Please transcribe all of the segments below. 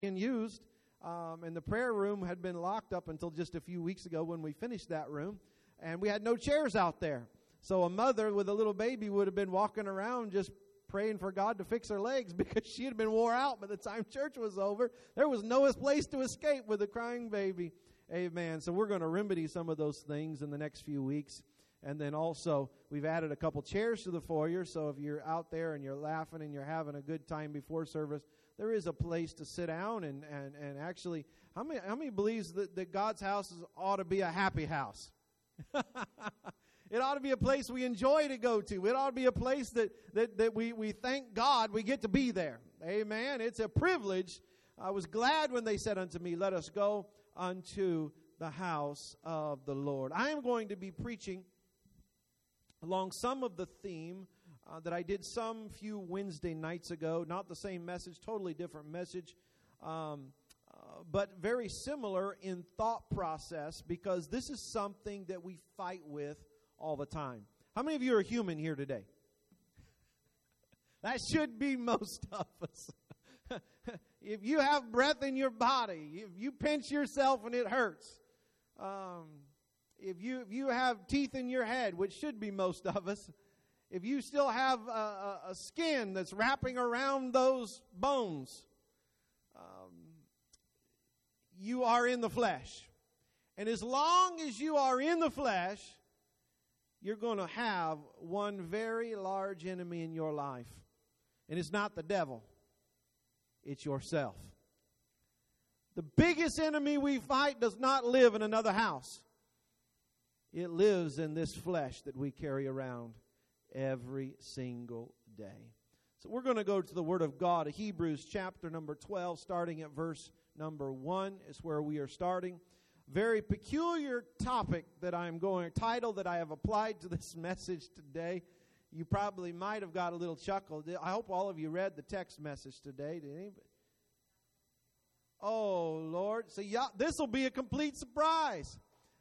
being used, and the prayer room had been locked up until just a few weeks ago when we finished that room, and we had no chairs out there. So a mother with a little baby would have been walking around just praying for God to fix her legs because she had been wore out by the time church was over. There was no place to escape with a crying baby. Amen. So we're going to remedy some of those things in the next few weeks. And then also, we've added a couple chairs to the foyer, so if you're out there and you're laughing and you're having a good time before service, there is a place to sit down. And actually, how many believes that God's house ought to be a happy house? It ought to be a place we enjoy to go to. It ought to be a place that we thank God we get to be there. Amen. It's a privilege. I was glad when they said unto me, let us go unto the house of the Lord. I am going to be preaching along some of the theme that I did some few Wednesday nights ago. Not the same message, totally different message, but very similar in thought process, because this is something that we fight with all the time. How many of you are human here today? That should be most of us. If you have breath in your body, if you pinch yourself and it hurts, if you have teeth in your head, which should be most of us, if you still have a skin that's wrapping around those bones, you are in the flesh. And as long as you are in the flesh, you're going to have one very large enemy in your life. And it's not the devil. It's yourself. The biggest enemy we fight does not live in another house. It lives in this flesh that we carry around every single day. So we're going to go to the Word of God. Hebrews chapter number 12, starting at verse number 1 is where we are starting. Very peculiar topic title that I have applied to this message today. You probably might have got a little chuckle. I hope all of you read the text message today. Did anybody? Oh, Lord. So this will be a complete surprise.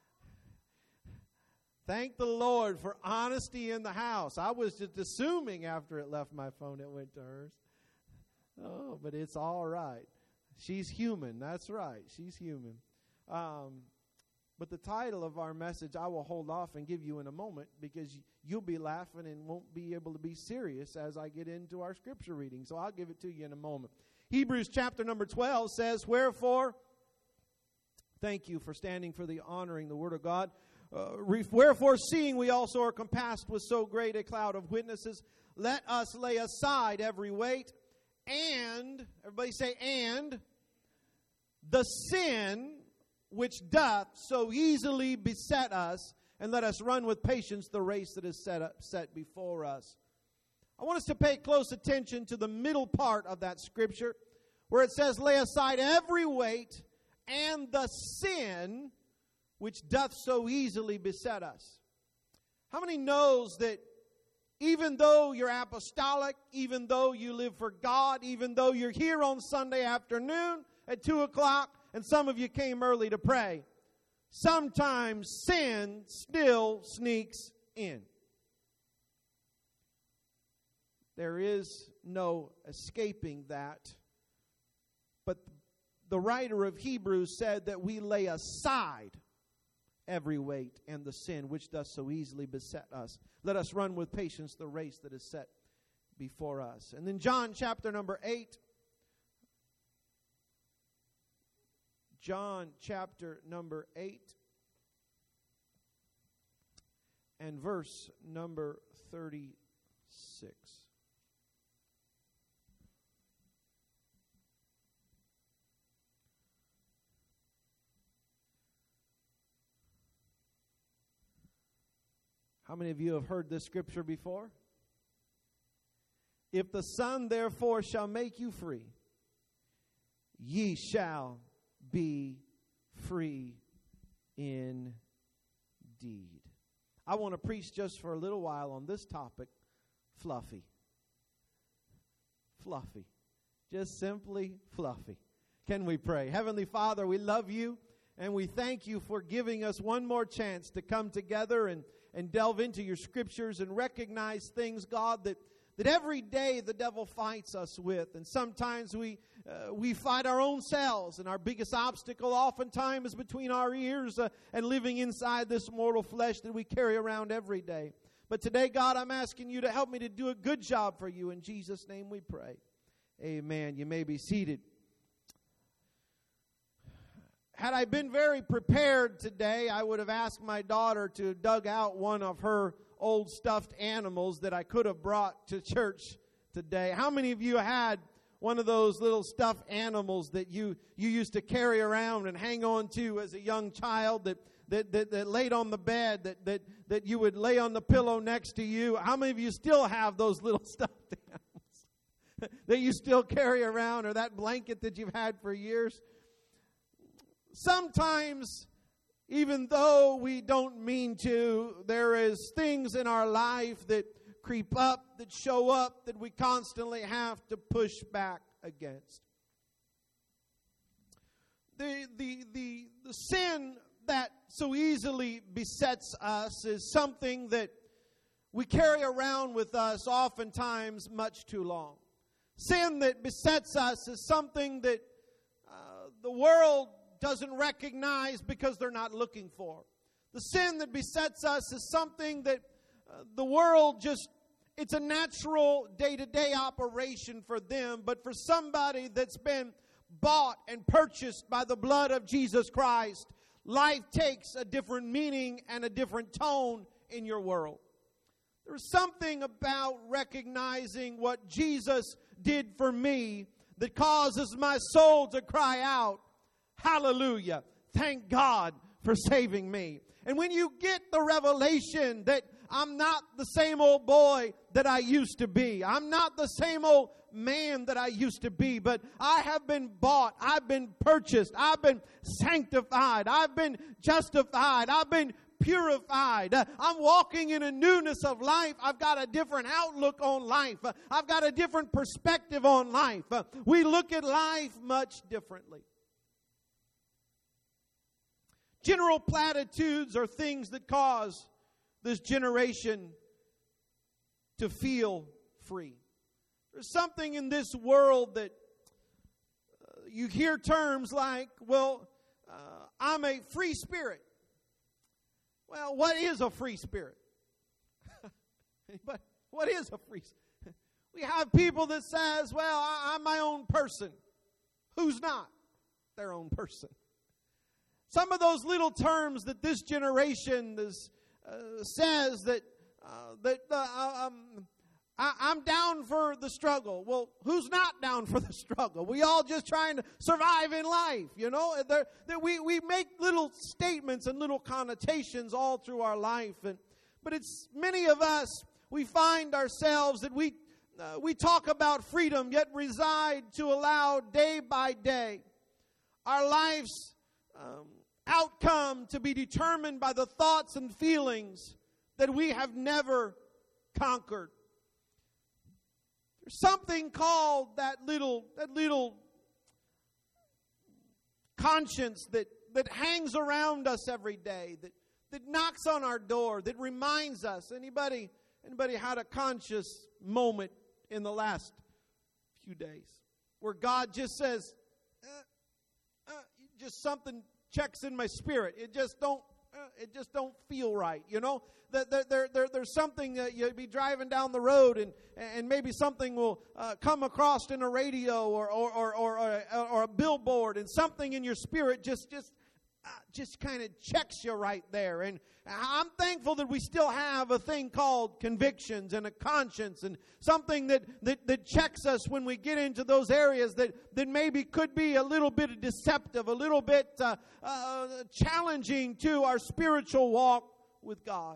Thank the Lord for honesty in the house. I was just assuming after it left my phone it went to hers. Oh, but it's all right. She's human. That's right. She's human. But the title of our message I will hold off and give you in a moment, because you'll be laughing and won't be able to be serious as I get into our scripture reading. So I'll give it to you in a moment. Hebrews chapter number 12 says, wherefore, thank you for standing for the honoring the Word of God. Wherefore, seeing we also are compassed with so great a cloud of witnesses, let us lay aside every weight and, everybody say, and the sin which doth so easily beset us, and let us run with patience the race that is set before us. I want us to pay close attention to the middle part of that scripture, where it says, lay aside every weight and the sin which doth so easily beset us. How many knows that even though you're apostolic, even though you live for God, even though you're here on Sunday afternoon at 2 o'clock, and some of you came early to pray, sometimes sin still sneaks in. There is no escaping that. But the writer of Hebrews said that we lay aside every weight and the sin which does so easily beset us. Let us run with patience the race that is set before us. And then John chapter number 8. John chapter number 8 and verse number 36. How many of you have heard this scripture before? If the Son therefore shall make you free, ye shall be free indeed. I want to preach just for a little while on this topic, fluffy. Fluffy. Just simply fluffy. Can we pray? Heavenly Father, we love you, and we thank you for giving us one more chance to come together and delve into your scriptures and recognize things, God, that every day the devil fights us with. And sometimes we we fight our own selves, and our biggest obstacle oftentimes is between our ears and living inside this mortal flesh that we carry around every day. But today, God, I'm asking you to help me to do a good job for you. In Jesus' name we pray. Amen. You may be seated. Had I been very prepared today, I would have asked my daughter to dug out one of her old stuffed animals that I could have brought to church today. How many of you had one of those little stuffed animals that you used to carry around and hang on to as a young child that laid on the bed, that you would lay on the pillow next to you? How many of you still have those little stuffed animals that you still carry around, or that blanket that you've had for years? Sometimes, even though we don't mean to, there is things in our life that creep up, that show up, that we constantly have to push back against. The sin that so easily besets us is something that we carry around with us oftentimes much too long. Sin that besets us is something that the world doesn't recognize because they're not looking for. The sin that besets us is something that the world it's a natural day-to-day operation for them, but for somebody that's been bought and purchased by the blood of Jesus Christ, life takes a different meaning and a different tone in your world. There's something about recognizing what Jesus did for me that causes my soul to cry out, hallelujah, thank God for saving me. And when you get the revelation that I'm not the same old boy that I used to be, I'm not the same old man that I used to be, but I have been bought, I've been purchased, I've been sanctified, I've been justified, I've been purified. I'm walking in a newness of life. I've got a different outlook on life. I've got a different perspective on life. We look at life much differently. General platitudes are things that cause this generation to feel free. There's something in this world that you hear terms like, I'm a free spirit. Well, what is a free spirit? But what is a free spirit? We have people that says, I'm my own person. Who's not their own person? Some of those little terms that this generation says that I'm down for the struggle. Well, who's not down for the struggle? We all just trying to survive in life, you know. We make little statements and little connotations all through our life, but it's many of us. We find ourselves that we talk about freedom, yet reside to allow day by day our life's outcome to be determined by the thoughts and feelings that we have never conquered. There's something called that little conscience that hangs around us every day, that knocks on our door, that reminds us. Anybody had a conscious moment in the last few days where God just says, just something checks in my spirit. It just don't feel right, you know. There's something you'll be driving down the road and maybe something will come across in a radio or a billboard, and something in your spirit just kind of checks you right there. And I'm thankful that we still have a thing called convictions and a conscience, and something that checks us when we get into those areas that maybe could be a little bit deceptive, a little bit challenging to our spiritual walk with God.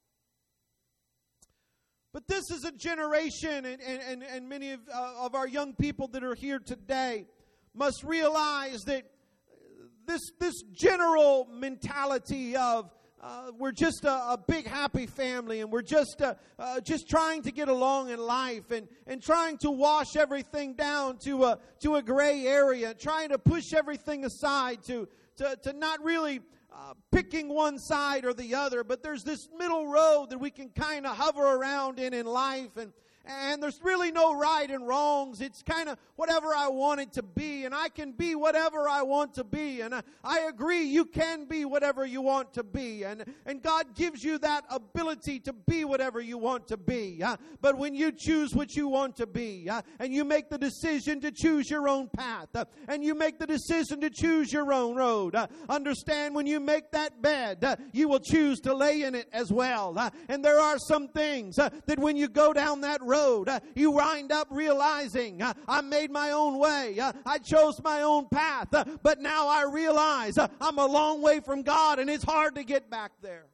But this is a generation, and many of our young people that are here today must realize that this general mentality of we're just a big happy family, and we're just trying to get along in life, and trying to wash everything down to a gray area, trying to push everything aside to not really picking one side or the other, but there's this middle road that we can kind of hover around in life, and there's really no right and wrongs. It's kind of whatever I want it to be, and I can be whatever I want to be. And I agree, you can be whatever you want to be, and God gives you that ability to be whatever you want to be. But when you choose what you want to be, and you make the decision to choose your own path, and you make the decision to choose your own road, understand when you make that bed, you will choose to lay in it as well. And there are some things that when you go down that road, you wind up realizing, I made my own way. I chose my own path. But now I realize I'm a long way from God, and it's hard to get back there.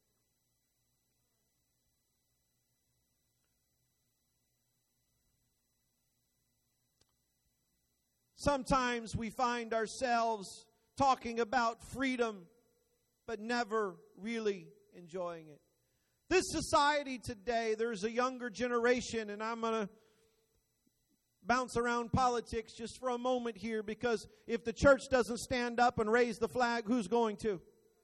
Sometimes we find ourselves talking about freedom, but never really enjoying it. This society today, there's a younger generation, and I'm going to bounce around politics just for a moment here, because if the church doesn't stand up and raise the flag, who's going to?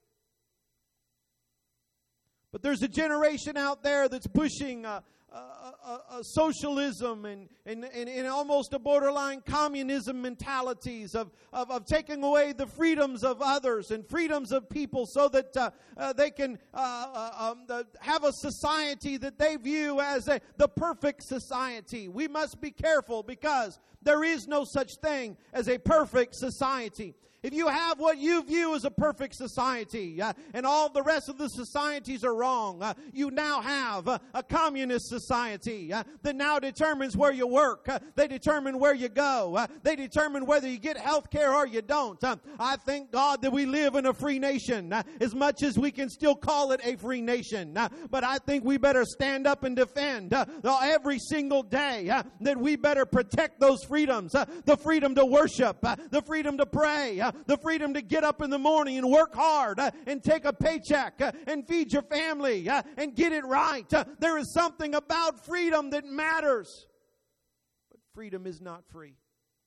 But there's a generation out there that's pushing a socialism and almost a borderline communism mentalities of taking away the freedoms of others and freedoms of people so that they can have a society that they view as the perfect society. We must be careful, because there is no such thing as a perfect society. If you have what you view as a perfect society, and all the rest of the societies are wrong, you now have a communist society that now determines where you work. They determine where you go. They determine whether you get health care or you don't. I thank God that we live in a free nation, as much as we can still call it a free nation. But I think we better stand up and defend every single day that we better protect those freedoms. The freedom to worship, the freedom to pray, the freedom to get up in the morning and work hard and take a paycheck and feed your family and get it right. There is something about freedom that matters. But freedom is not free.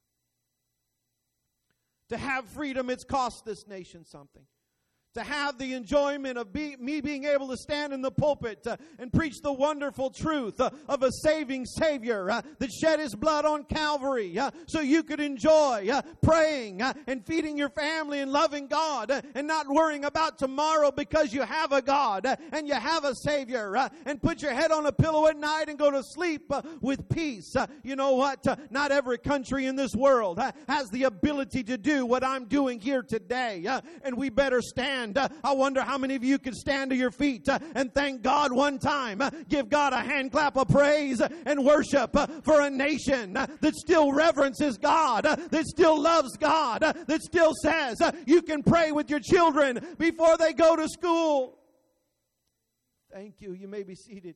To have freedom, it's cost this nation something. To have the enjoyment of me being able to stand in the pulpit and preach the wonderful truth of a saving Savior that shed His blood on Calvary so you could enjoy praying and feeding your family and loving God and not worrying about tomorrow, because you have a God and you have a Savior, and put your head on a pillow at night and go to sleep with peace. You know what? Not every country in this world has the ability to do what I'm doing here today, and we better stand. I wonder how many of you can stand to your feet and thank God one time. Give God a hand clap of praise and worship for a nation that still reverences God, that still loves God, that still says you can pray with your children before they go to school. Thank you. You may be seated.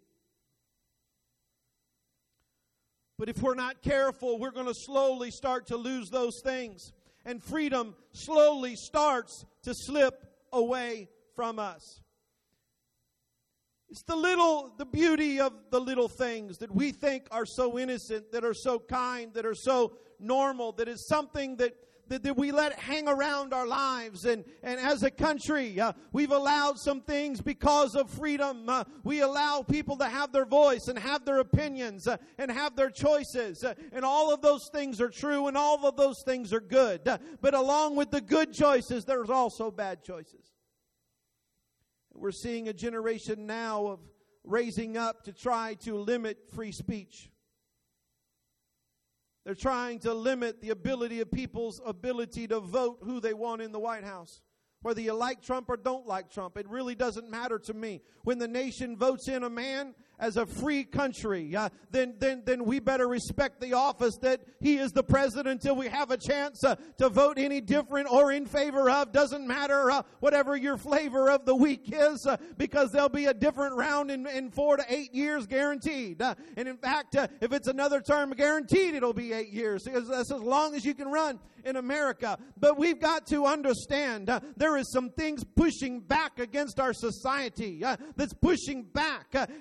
But if we're not careful, we're going to slowly start to lose those things. And freedom slowly starts to slip away from us. It's the beauty of the little things that we think are so innocent, that are so kind, that are so normal, that is something that we let hang around our lives. And as a country, we've allowed some things because of freedom. We allow people to have their voice and have their opinions and have their choices. And all of those things are true, and all of those things are good. But along with the good choices, there's also bad choices. We're seeing a generation now of raising up to try to limit free speech. They're trying to limit the ability of people's ability to vote who they want in the White House. Whether you like Trump or don't like Trump, it really doesn't matter to me. When the nation votes in a man as a free country, then we better respect the office that he is the president until we have a chance to vote any different or in favor of. Doesn't matter whatever your flavor of the week is, because there'll be a different round in 4 to 8 years guaranteed. And in fact, if it's another term, guaranteed it'll be 8 years. That's as long as you can run in America. But we've got to understand there is some things pushing back against our society, that's pushing back, and it seems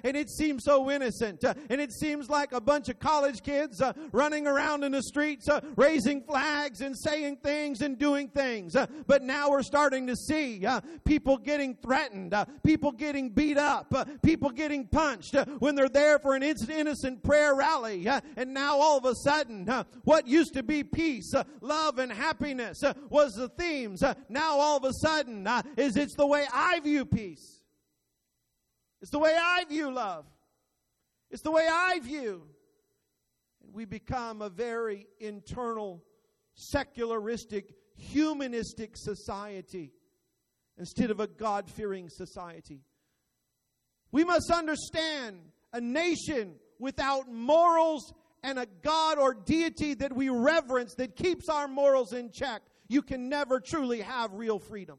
seems so innocent. And it seems like a bunch of college kids running around in the streets, raising flags and saying things and doing things. But now we're starting to see people getting threatened, people getting beat up, people getting punched when they're there for an innocent prayer rally. And now all of a sudden, what used to be peace, love, and happiness was the themes. Now all of a sudden, it's the way I view peace. It's the way I view love. It's the way I view. And we become a very internal, secularistic, humanistic society instead of a God-fearing society. We must understand a nation without morals and a God or deity that we reverence, that keeps our morals in check, you can never truly have real freedom.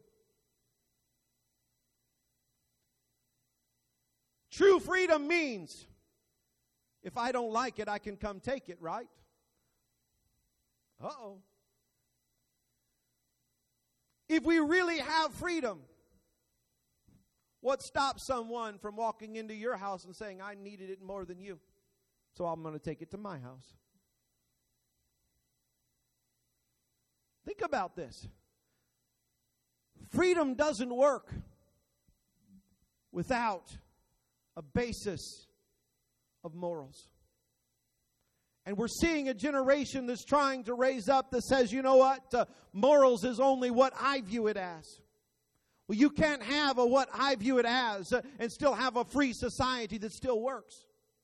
True freedom means if I don't like it, I can come take it, right? Uh-oh. If we really have freedom, what stops someone from walking into your house and saying, I needed it more than you, so I'm going to take it to my house? Think about this. Freedom doesn't work without a basis of morals. And we're seeing a generation that's trying to raise up that says, you know what, morals is only what I view it as. Well, you can't have a what I view it as and still have a free society that still works.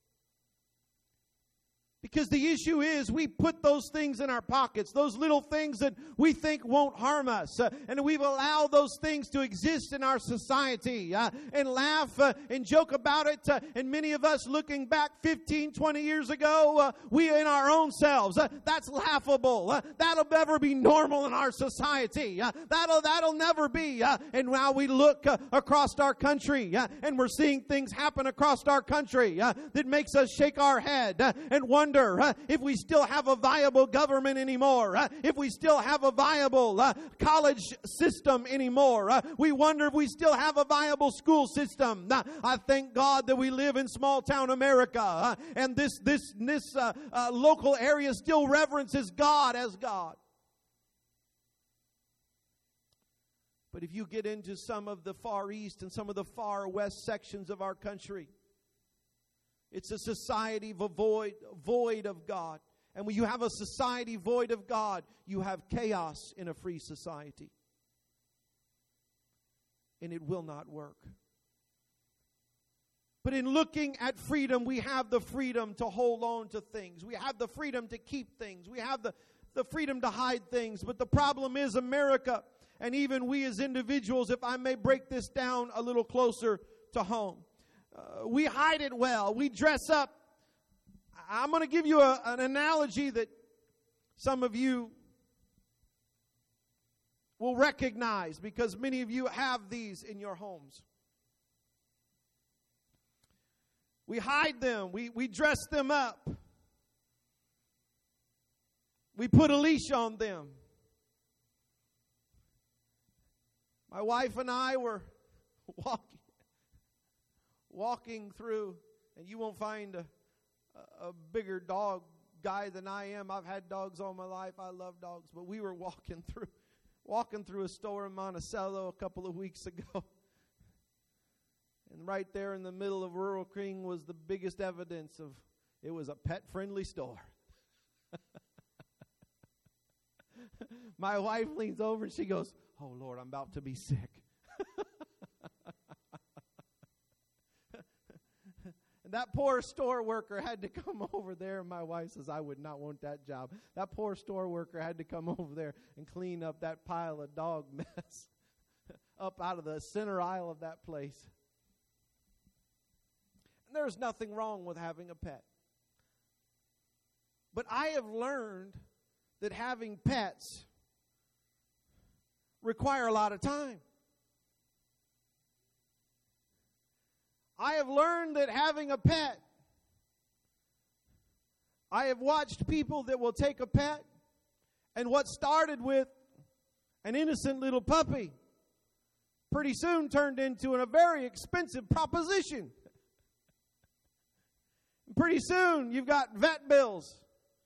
Because the issue is we put those things in our pockets, those little things that we think won't harm us. And we've allowed those things to exist in our society and laugh and joke about it. And many of us looking back 15, 20 years ago, we in our own selves, that's laughable. That'll never be normal in our society. That'll never be. And now we look across our country and we're seeing things happen across our country that makes us shake our head and wonder if we still have a viable government anymore, if we still have a viable college system anymore. We wonder if we still have a viable school system. I thank God that we live in small town America, and this local area still reverences God as God. But if you get into some of the far east and some of the far west sections of our country, it's a society void of God. And when you have a society void of God, you have chaos in a free society. And it will not work. But in looking at freedom, we have the freedom to hold on to things. We have the freedom to keep things. We have the freedom to hide things. But the problem is America, and even we as individuals, if I may break this down a little closer to home. We hide it well. We dress up. I'm going to give you an analogy that some of you will recognize because many of you have these in your homes. We hide them. We dress them up. We put a leash on them. My wife and I were walking through, and you won't find a bigger dog guy than I am. I've had dogs all my life. I love dogs. But we were walking through a store in Monticello a couple of weeks ago. And right there in the middle of Rural King was the biggest evidence of it was a pet-friendly store. My wife leans over and she goes, "Oh, Lord, I'm about to be sick." That poor store worker had to come over there. My wife says, I would not want that job. That poor store worker had to come over there and clean up that pile of dog mess up out of the center aisle of that place. And there's nothing wrong with having a pet. But I have learned that having pets require a lot of time. I have learned that having a pet, I have watched people that will take a pet, and what started with an innocent little puppy pretty soon turned into a very expensive proposition. Pretty soon, you've got vet bills.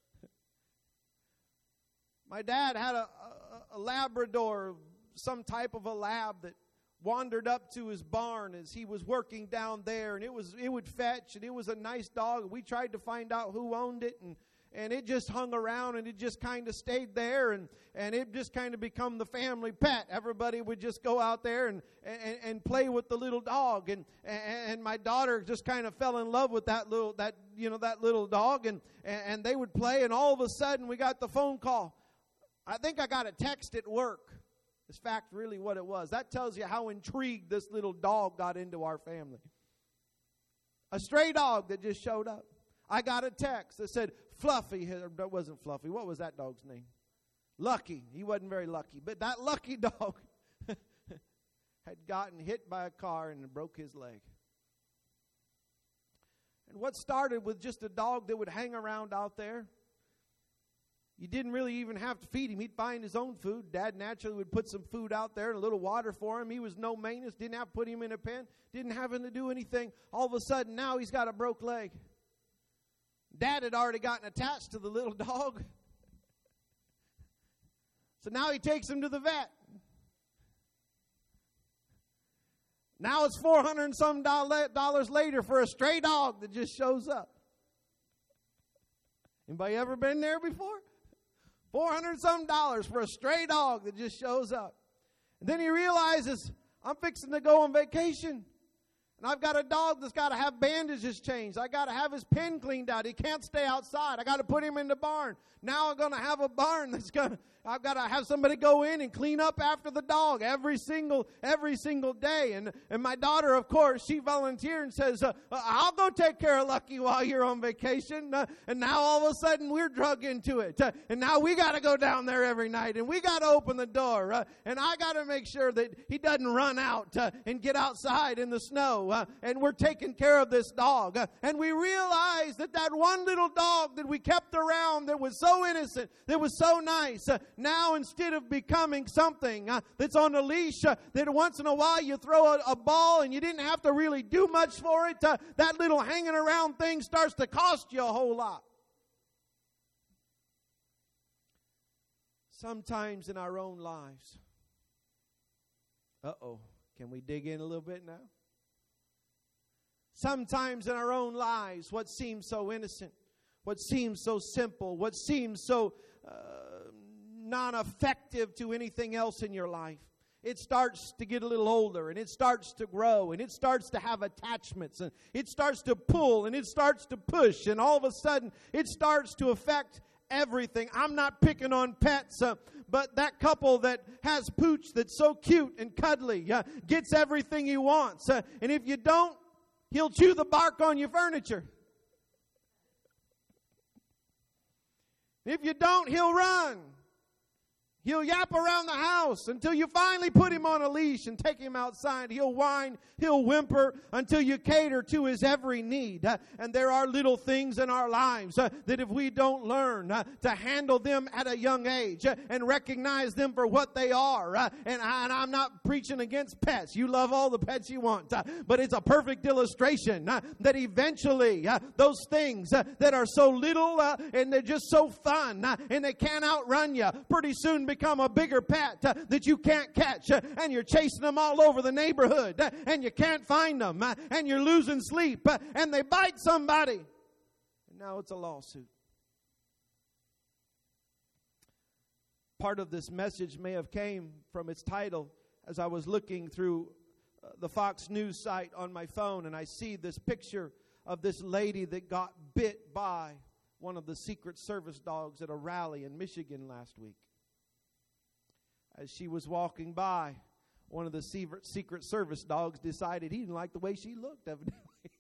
My dad had a Labrador, some type of a lab that wandered up to his barn as he was working down there, and it would fetch, and it was a nice dog. We tried to find out who owned it, and it just hung around, and it just kind of stayed there, and it just kind of become the family pet. Everybody would just go out there and play with the little dog, and my daughter just kind of fell in love with that little dog, and they would play, and all of a sudden we got the phone call. I think I got a text at work. It's fact really what it was. That tells you how intrigued this little dog got into our family. A stray dog that just showed up. I got a text that said Fluffy. That wasn't Fluffy. What was that dog's name? Lucky. He wasn't very lucky. But that lucky dog had gotten hit by a car and broke his leg. And what started with just a dog that would hang around out there, you didn't really even have to feed him. He'd find his own food. Dad naturally would put some food out there and a little water for him. He was no maintenance. Didn't have to put him in a pen. Didn't have him to do anything. All of a sudden, now he's got a broke leg. Dad had already gotten attached to the little dog. So now he takes him to the vet. Now it's $400 and some dollars later for a stray dog that just shows up. Anybody ever been there before? $400 and some dollars for a stray dog that just shows up. And then he realizes, I'm fixing to go on vacation. And I've got a dog that's got to have bandages changed. I got to have his pen cleaned out. He can't stay outside. I got to put him in the barn. Now I'm going to have a barn I've got to have somebody go in and clean up after the dog every single day. And my daughter, of course, she volunteered and says, I'll go take care of Lucky while you're on vacation. And now all of a sudden we're drug into it. And now we got to go down there every night. And we got to open the door. And I got to make sure that he doesn't run out and get outside in the snow. And we're taking care of this dog. And we realized that one little dog that we kept around that was so innocent, that was so nice, now instead of becoming something that's on a leash, that once in a while you throw a ball and you didn't have to really do much for it, that little hanging around thing starts to cost you a whole lot. Sometimes in our own lives, can we dig in a little bit now? Sometimes in our own lives, what seems so innocent, what seems so simple, what seems so non-effective to anything else in your life, it starts to get a little older, and it starts to grow, and it starts to have attachments, and it starts to pull, and it starts to push, and all of a sudden it starts to affect everything. I'm not picking on pets, but that couple that has Pooch that's so cute and cuddly gets everything he wants, and if you don't, he'll chew the bark on your furniture. If you don't, he'll run. He'll yap around the house until you finally put him on a leash and take him outside. He'll whine, he'll whimper until you cater to his every need. And there are little things in our lives that if we don't learn to handle them at a young age and recognize them for what they are, and I'm not preaching against pets. You love all the pets you want. But it's a perfect illustration that eventually those things that are so little and they're just so fun and they can't outrun you, pretty soon become a bigger pet that you can't catch, and you're chasing them all over the neighborhood, and you can't find them, and you're losing sleep, and they bite somebody, and now it's a lawsuit. Part of this message may have came from its title as I was looking through the Fox News site on my phone, and I see this picture of this lady that got bit by one of the Secret Service dogs at a rally in Michigan last week. As she was walking by, one of the Secret Service dogs decided he didn't like the way she looked, evidently.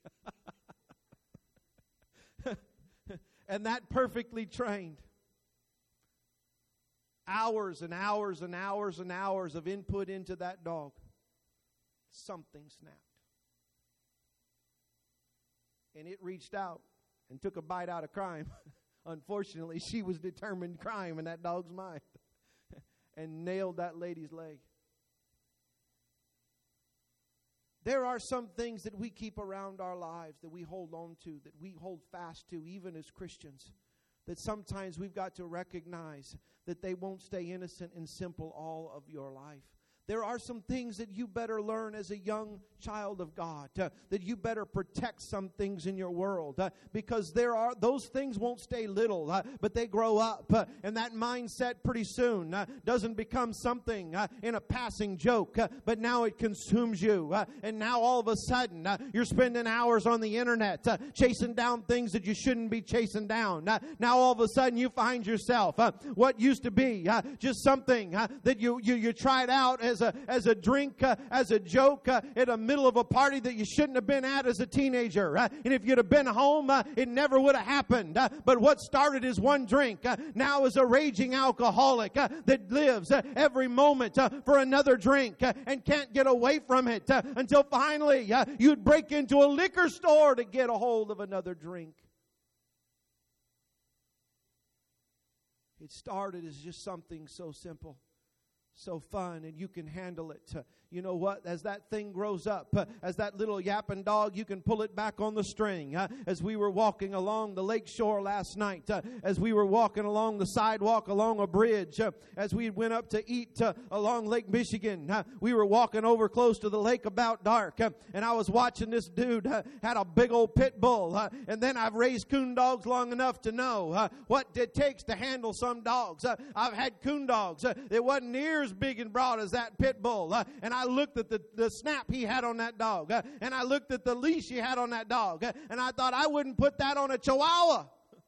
And that perfectly trained, hours and hours and hours and hours of input into that dog, something snapped. And it reached out and took a bite out of crime. Unfortunately, she was determined crime in that dog's mind. And nailed that lady's leg. There are some things that we keep around our lives, that we hold on to, that we hold fast to, even as Christians, that sometimes we've got to recognize that they won't stay innocent and simple all of your life. There are some things that you better learn as a young child of God, that you better protect some things in your world, because those things won't stay little, but they grow up, and that mindset pretty soon doesn't become something in a passing joke, but now it consumes you, and now all of a sudden you're spending hours on the internet chasing down things that you shouldn't be chasing down. Now all of a sudden you find yourself what used to be just something that you tried out as a drink, as a joke, in the middle of a party that you shouldn't have been at as a teenager. And if you'd have been home, it never would have happened. But what started as one drink now is a raging alcoholic that lives every moment for another drink and can't get away from it until finally you'd break into a liquor store to get a hold of another drink. It started as just something so simple, so fun, and you can handle it. You know what? As that thing grows up, as that little yapping dog, you can pull it back on the string. As we were walking along the lake shore last night, as we were walking along the sidewalk, along a bridge, as we went up to eat along Lake Michigan, we were walking over close to the lake about dark, and I was watching this dude had a big old pit bull, and then I've raised coon dogs long enough to know what it takes to handle some dogs. I've had coon dogs that wasn't near as big and broad as that pit bull, and I looked at the snap he had on that dog, and I looked at the leash he had on that dog, and I thought I wouldn't put that on a Chihuahua.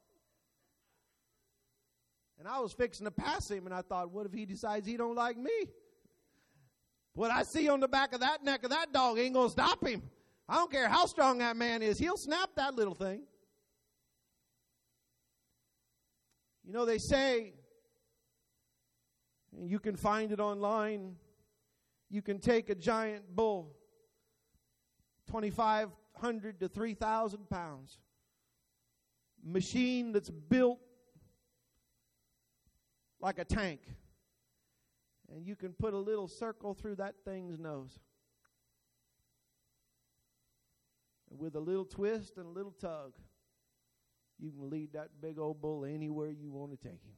And I was fixing to pass him, and I thought, what if he decides he don't like me? What I see on the back of that neck of that dog ain't going to stop him. I don't care how strong that man is. He'll snap that little thing. You know, they say, and you can find it online, you can take a giant bull, 2,500 to 3,000 pounds, machine that's built like a tank, and you can put a little circle through that thing's nose. And with a little twist and a little tug, you can lead that big old bull anywhere you want to take him.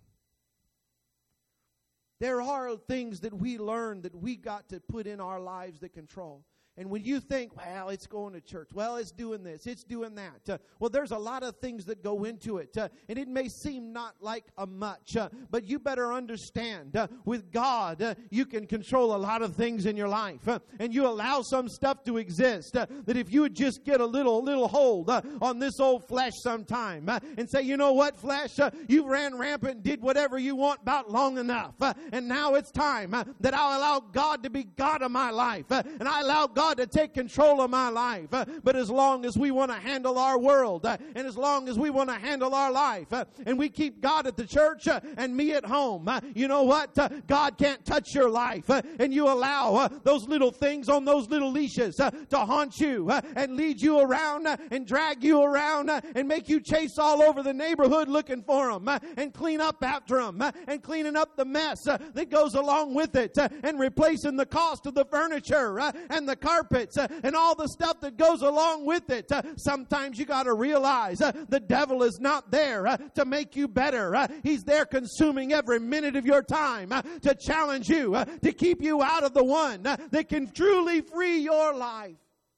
There are things that we learn that we got to put in our lives that control. And when you think, well, it's going to church, well, it's doing this, it's doing that. Well, there's a lot of things that go into it. And it may seem not like a much, but you better understand, with God, you can control a lot of things in your life. And you allow some stuff to exist that if you would just get a little hold on this old flesh sometime and say, you know what, flesh, you ran rampant and did whatever you want about long enough. And now it's time that I'll allow God to be God of my life. And I allow God to take control of my life. But as long as we want to handle our world, and as long as we want to handle our life, and we keep God at the church and me at home, you know what? God can't touch your life. And you allow those little things on those little leashes to haunt you and lead you around and drag you around and make you chase all over the neighborhood looking for them and clean up after them and cleaning up the mess that goes along with it and replacing the cost of the furniture and the carpets and all the stuff that goes along with it. Sometimes you got to realize the devil is not there to make you better. He's there consuming every minute of your time to challenge you, to keep you out of the one that can truly free your life.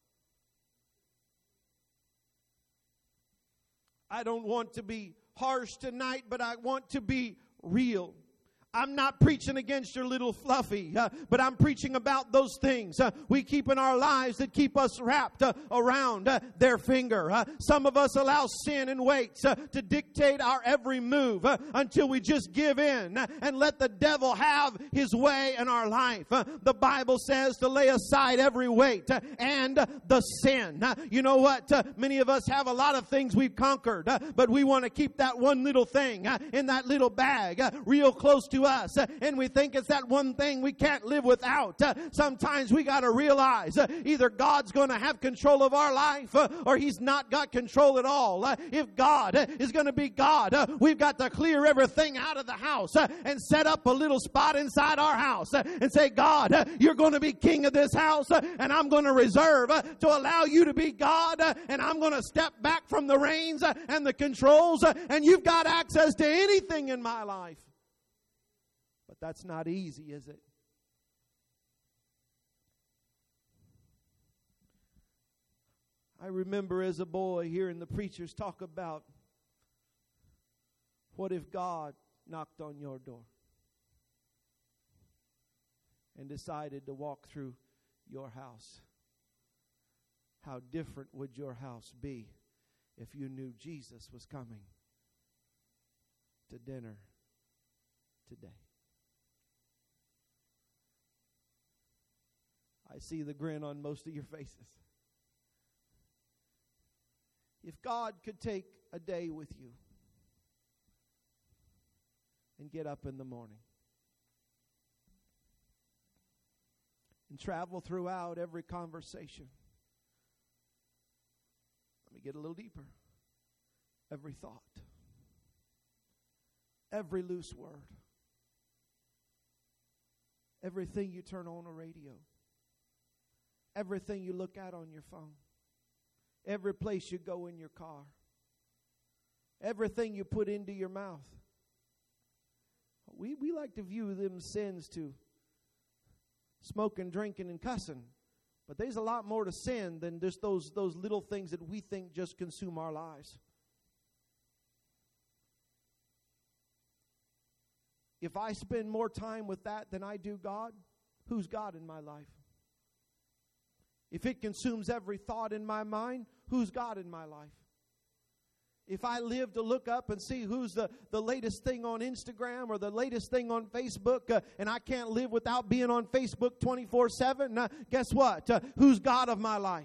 I don't want to be harsh tonight, but I want to be real. I'm not preaching against your little fluffy, but I'm preaching about those things we keep in our lives that keep us wrapped around their finger. Some of us allow sin and weights to dictate our every move until we just give in and let the devil have his way in our life. The Bible says to lay aside every weight and the sin. You know what? Many of us have a lot of things we've conquered, but we want to keep that one little thing in that little bag real close to to us, and we think it's that one thing we can't live without. Sometimes we got to realize either God's going to have control of our life or He's not got control at all. If God is going to be God, we've got to clear everything out of the house and set up a little spot inside our house and say, God, you're going to be king of this house, and I'm going to reserve to allow you to be God, and I'm going to step back from the reins and the controls, and you've got access to anything in my life. But that's not easy, is it? I remember as a boy hearing the preachers talk about, what if God knocked on your door and decided to walk through your house? How different would your house be if you knew Jesus was coming to dinner today? I see the grin on most of your faces. If God could take a day with you and get up in the morning and travel throughout every conversation, let me get a little deeper, every thought, every loose word, everything you turn on a radio, everything you look at on your phone, every place you go in your car, everything you put into your mouth. We like to view them sins to smoking, drinking, and cussing. But there's a lot more to sin than just those little things that we think just consume our lives. If I spend more time with that than I do God, who's God in my life? If it consumes every thought in my mind, who's God in my life? If I live to look up and see who's the latest thing on Instagram or the latest thing on Facebook, and I can't live without being on Facebook 24/7, guess what? Who's God of my life?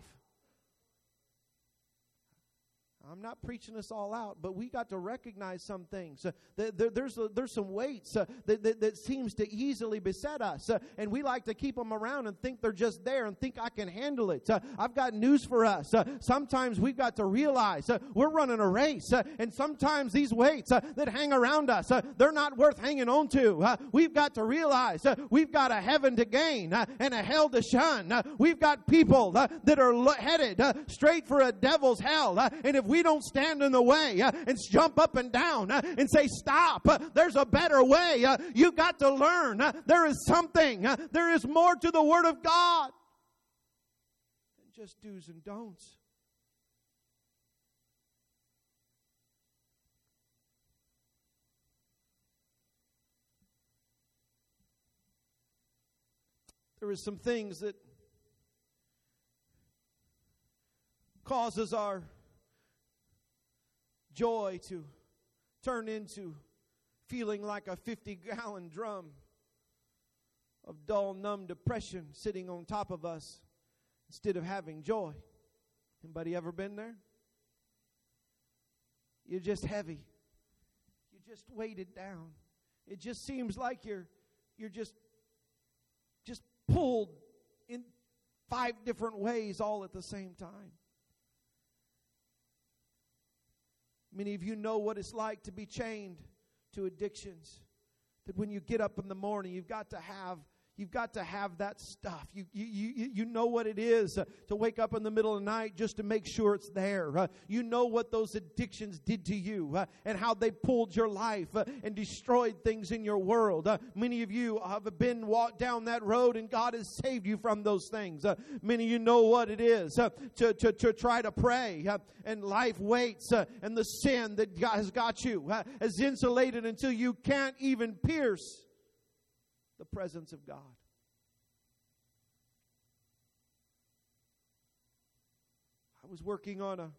I'm not preaching this all out, but we got to recognize some things. There's some weights that seems to easily beset us, and we like to keep them around and think they're just there and think I can handle it. I've got news for us. Sometimes we've got to realize we're running a race, and sometimes these weights that hang around us, they're not worth hanging on to. We've got to realize we've got a heaven to gain and a hell to shun. We've got people that are headed straight for a devil's hell, and if we don't stand in the way and jump up and down and say, stop, there's a better way. You got to learn. There is something. There is more to the Word of God than just do's and don'ts. There is some things that causes our joy to turn into feeling like a 50-gallon drum of dull, numb depression sitting on top of us instead of having joy. Anybody ever been there? You're just heavy. You're just weighted down. It just seems like you're just pulled in 5 different ways all at the same time. Many of you know what it's like to be chained to addictions. That when you get up in the morning, you've got to have that stuff. You know what it is to wake up in the middle of the night just to make sure it's there. You know what those addictions did to you and how they pulled your life and destroyed things in your world. Many of you have been walked down that road and God has saved you from those things. Many of you know what it is to try to pray and life waits and the sin that has got you is insulated until you can't even pierce the presence of God. I was working on a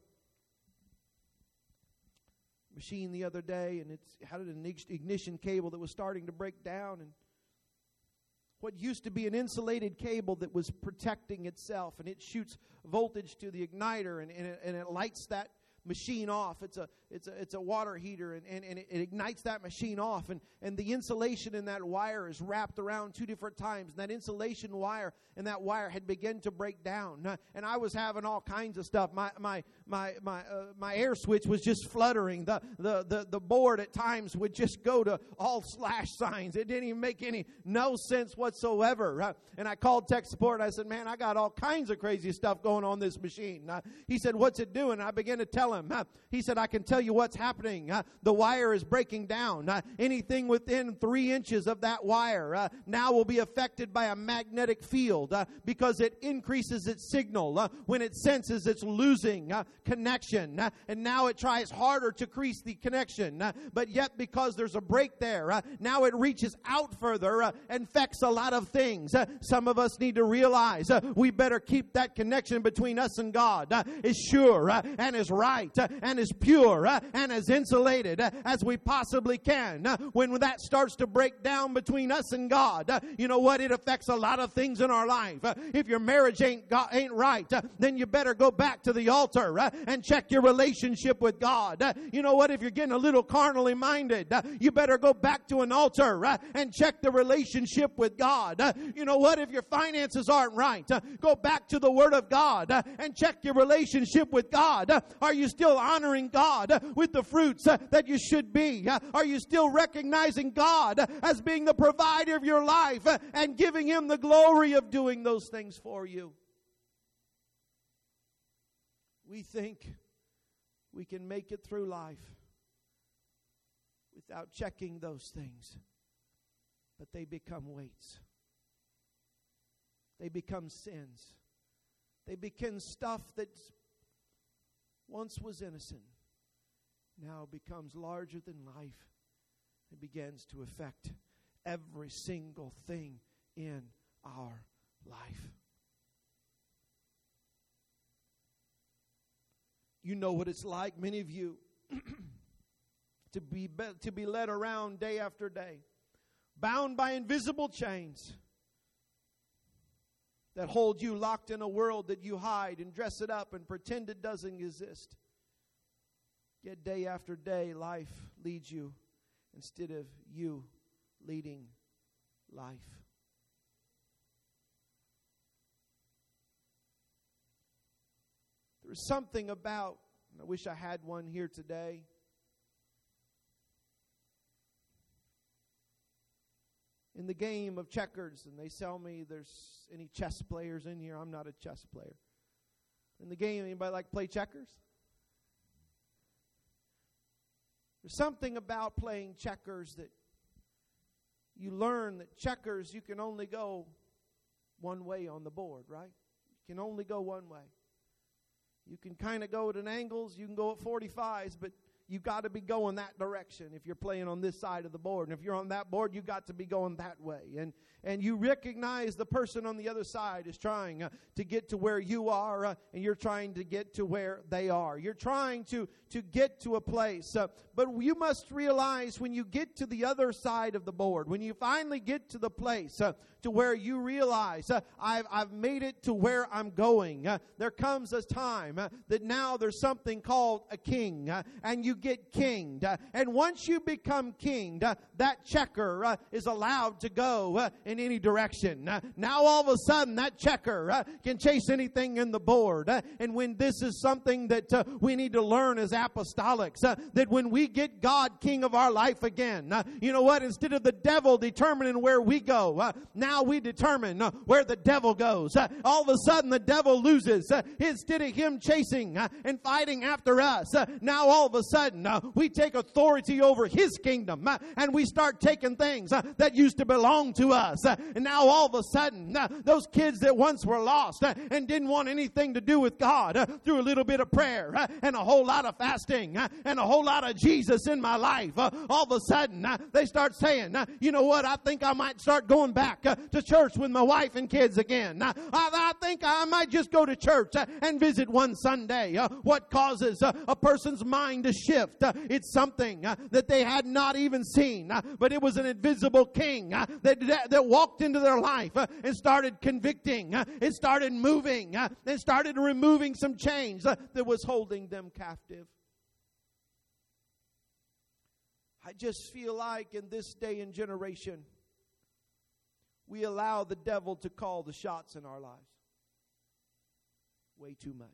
machine the other day, and it had an ignition cable that was starting to break down, and what used to be an insulated cable that was protecting itself, and it shoots voltage to the igniter, and it lights that machine off. it's a water heater, and it ignites that machine off, and the insulation in that wire is wrapped around 2 different times. And that insulation wire and that wire had begun to break down, and I was having all kinds of stuff. My air switch was just fluttering. The board at times would just go to all slash signs. It didn't even make no sense whatsoever. And I called tech support. I said, man, I got all kinds of crazy stuff going on this machine. He said, what's it doing? I began to tell him. He said, I can tell you what's happening. The wire is breaking down. Anything within 3 inches of that wire now will be affected by a magnetic field because it increases its signal when it senses it's losing connection. And now it tries harder to crease the connection. But yet, because there's a break there, now it reaches out further and affects a lot of things. Some of us need to realize we better keep that connection between us and God as sure and as right and as pure and as insulated as we possibly can. When that starts to break down between us and God, you know what? It affects a lot of things in our life. If your marriage ain't right, then you better go back to the altar and check your relationship with God. You know what? If you're getting a little carnally minded, you better go back to an altar and check the relationship with God. You know what? If your finances aren't right, go back to the Word of God and check your relationship with God. Are you still honoring God with the fruits that you should be? Are you still recognizing God as being the provider of your life and giving Him the glory of doing those things for you? We think we can make it through life without checking those things, but they become weights. They become sins. They become stuff that once was innocent, now becomes larger than life. It begins to affect every single thing in our life. You know what it's like, many of you, to be led around day after day, bound by invisible chains that hold you locked in a world that you hide and dress it up and pretend it doesn't exist. Yet day after day, life leads you instead of you leading life. There's something about, and I wish I had one here today, in the game of checkers, and they tell me there's any chess players in here. I'm not a chess player. In the game, anybody like to play checkers? There's something about playing checkers that you learn that checkers, you can only go one way on the board, right? You can only go one way. You can kind of go at an angles, you can go at 45s, but you got to be going that direction if you're playing on this side of the board. And if you're on that board, you got to be going that way. And you recognize the person on the other side is trying to get to where you are, and you're trying to get to where they are. You're trying to get to a place. But you must realize when you get to the other side of the board, when you finally get to the place to where you realize, I've made it to where I'm going, there comes a time that now there's something called a king, and you get kinged. And once you become kinged, that checker is allowed to go in any direction. Now all of a sudden that checker can chase anything in the board. And when this is something that we need to learn as apostolics, that when we get God king of our life again, you know what? Instead of the devil determining where we go, now we determine where the devil goes. All of a sudden the devil loses. Instead of him chasing and fighting after us, now all of a sudden we take authority over his kingdom, and we start taking things that used to belong to us. And now all of a sudden those kids that once were lost and didn't want anything to do with God, through a little bit of prayer and a whole lot of fasting and a whole lot of Jesus in my life, all of a sudden they start saying, you know what, I think I might start going back to church with my wife and kids again. I think I might just go to church and visit one Sunday. What causes a person's mind to shift? It's something that they had not even seen, but it was an invisible king that walked into their life and started convicting, and started moving, and started removing some chains that was holding them captive. I just feel like in this day and generation, we allow the devil to call the shots in our lives. Way too much.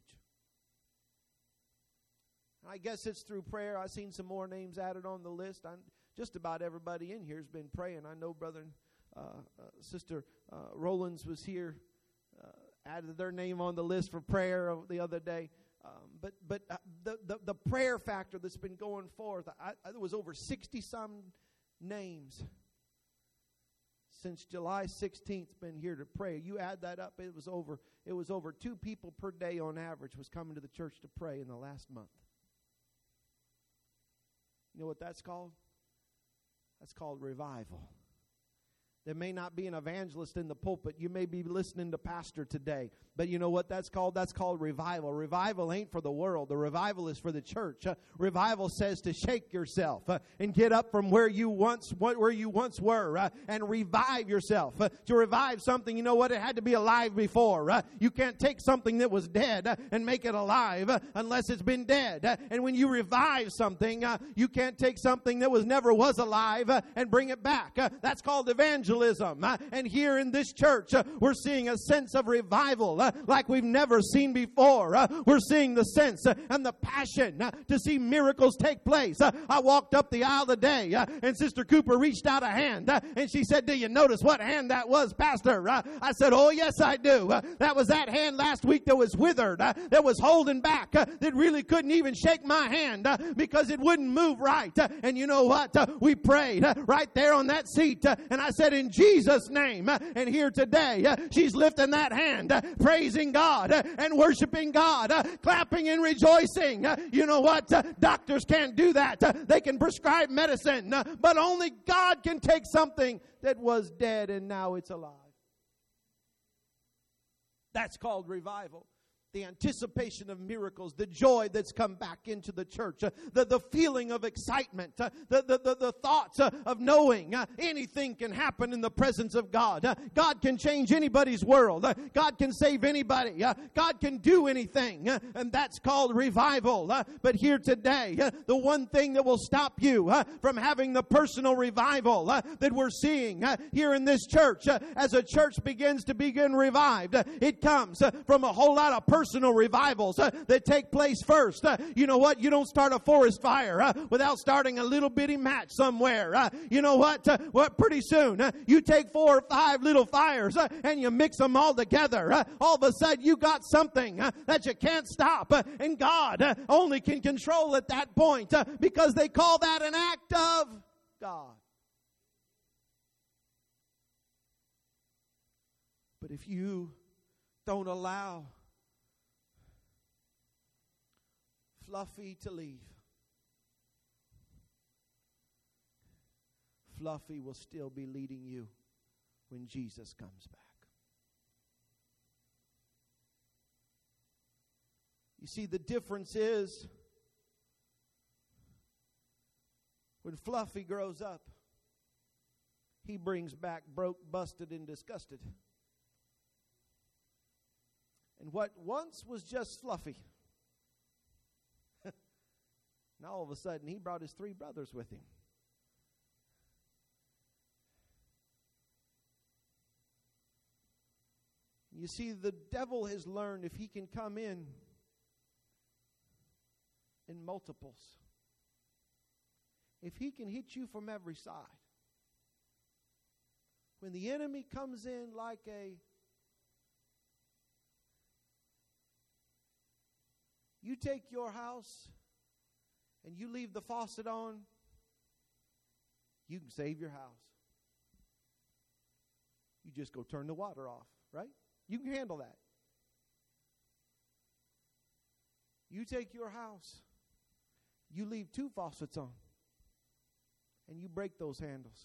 I guess it's through prayer. I've seen some more names added on the list. Just about everybody in here has been praying. I know Brother Sister Rollins was here, added their name on the list for prayer the other day. But the prayer factor that's been going forth, there was over 60-some names since July 16th been here to pray. You add that up, it was over 2 people per day on average was coming to the church to pray in the last month. You know what that's called? That's called revival. There may not be an evangelist in the pulpit. You may be listening to pastor today. But you know what that's called? That's called revival. Revival ain't for the world. The revival is for the church. Revival says to shake yourself and get up from where you once were and revive yourself. To revive something, you know what? It had to be alive before. You can't take something that was dead and make it alive unless it's been dead. And when you revive something, you can't take something that never was alive and bring it back. That's called evangelism. And here in this church, we're seeing a sense of revival like we've never seen before. We're seeing the sense and the passion to see miracles take place. I walked up the aisle today, and Sister Cooper reached out a hand, and she said, "Do you notice what hand that was, Pastor?" I said, "Oh, yes, I do. That was that hand last week that was withered, that was holding back, that really couldn't even shake my hand because it wouldn't move right." And you know what? We prayed right there on that seat, and I said, "In Jesus' name." And here today, she's lifting that hand, praising God and worshiping God, clapping and rejoicing. You know what? Doctors can't do that. They can prescribe medicine, but only God can take something that was dead and now it's alive. That's called revival. The anticipation of miracles, the joy that's come back into the church, the feeling of excitement, the thoughts of knowing anything can happen in the presence of God. God can change anybody's world. God can save anybody. God can do anything. And that's called revival. But here today, the one thing that will stop you from having the personal revival that we're seeing here in this church, as a church begins to become revived, it comes from a whole lot of personal revivals that take place first. You know what? You don't start a forest fire without starting a little bitty match somewhere. You know what? Pretty soon you take 4 or 5 little fires and you mix them all together. All of a sudden you got something that you can't stop. And God only can control at that point because they call that an act of God. But if you don't allow Fluffy to leave, Fluffy will still be leading you when Jesus comes back. You see, the difference is when Fluffy grows up, he brings back broke, busted, and disgusted. And what once was just Fluffy, now all of a sudden he brought his 3 brothers with him. You see, the devil has learned if he can come in multiples, if he can hit you from every side, when the enemy comes in like you take your house and you leave the faucet on, you can save your house. You just go turn the water off, right? You can handle that. You take your house, you leave 2 faucets on, and you break those handles.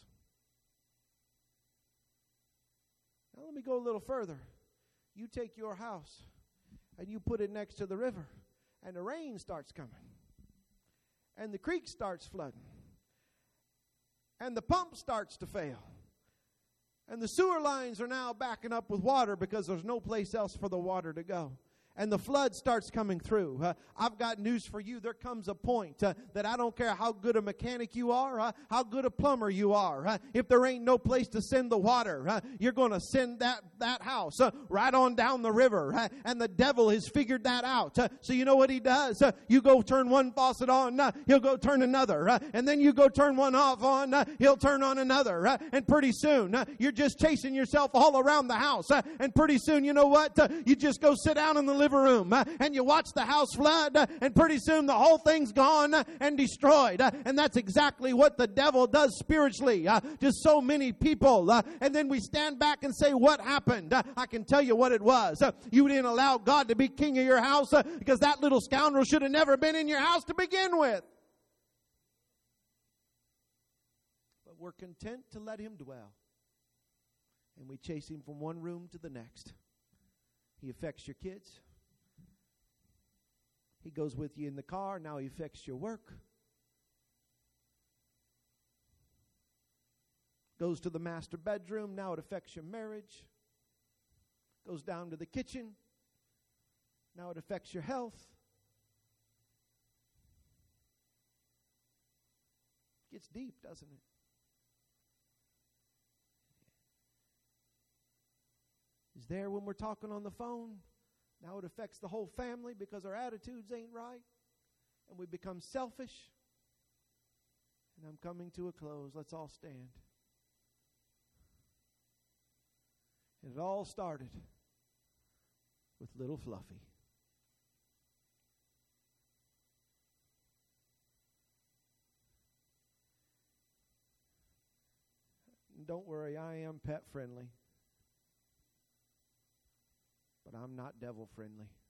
Now let me go a little further. You take your house and you put it next to the river, and the rain starts coming, and the creek starts flooding, and the pump starts to fail, and the sewer lines are now backing up with water because there's no place else for the water to go. and the flood starts coming through, I've got news for you. There comes a point that I don't care how good a mechanic you are, how good a plumber you are, if there ain't no place to send the water, you're going to send that house right on down the river. And the devil has figured that out. So you know what he does? You go turn one faucet on, he'll go turn another. And then you go turn one off on, he'll turn on another. And pretty soon, you're just chasing yourself all around the house. And pretty soon, you know what? You just go sit down in the living room and you watch the house flood. And pretty soon, the whole thing's gone and destroyed. And that's exactly what the devil does spiritually to so many people. And then we stand back and say, what happened? I can tell you what it was. You didn't allow God to be king of your house because that little scoundrel should have never been in your house to begin with. But we're content to let him dwell. And we chase him from one room to the next. He affects your kids. He goes with you in the car. Now he affects your work. Goes to the master bedroom. Now it affects your marriage. Goes down to the kitchen. Now it affects your health. Gets deep, doesn't it? He's there when we're talking on the phone. Now it affects the whole family because our attitudes ain't right. And we become selfish. And I'm coming to a close. Let's all stand. And it all started with little Fluffy. Don't worry, I am pet friendly. But I'm not devil friendly.